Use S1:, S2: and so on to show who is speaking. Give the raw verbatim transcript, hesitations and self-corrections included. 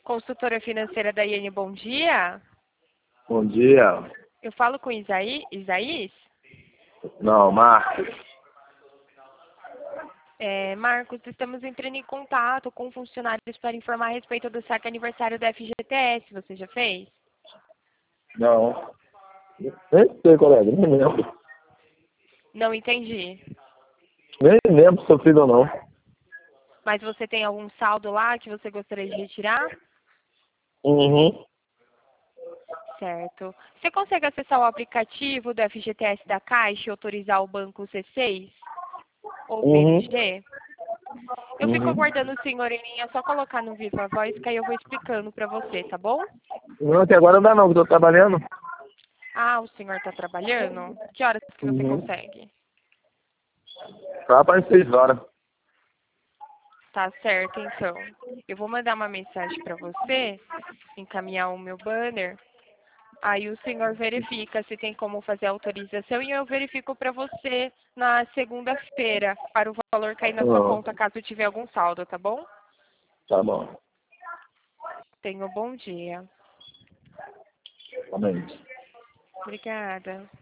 S1: Consultora financeira da Iene, bom dia.
S2: Bom dia.
S1: Eu falo com Isaí, Isaís?
S2: Não, Marcos.
S1: É, Marcos, estamos entrando em contato com funcionários para informar a respeito do saque aniversário da F G T S. Você já fez?
S2: Não. Nem sei, colega, nem lembro.
S1: Não entendi.
S2: Nem lembro se eu fiz ou não.
S1: Mas você tem algum saldo lá que você gostaria de retirar?
S2: Uhum.
S1: Certo. Você consegue acessar o aplicativo do F G T S da Caixa e autorizar o banco C seis? Ou
S2: Uhum.
S1: B M G? Eu fico
S2: Uhum.
S1: aguardando o senhor em linha, é só colocar no Viva Voz que aí eu vou explicando para você, tá bom?
S2: Não, até agora não dá não, que eu tô trabalhando.
S1: Ah, o senhor está trabalhando? Que horas que você
S2: Uhum.
S1: consegue?
S2: Só para as seis horas.
S1: Tá certo, então. Eu vou mandar uma mensagem para você, encaminhar o meu banner. Aí o senhor verifica se tem como fazer a autorização e eu verifico para você na segunda-feira para o valor cair na sua
S2: Uhum.
S1: conta caso tiver algum saldo, tá bom?
S2: Tá bom.
S1: Tenha um bom dia.
S2: Amém.
S1: Obrigada.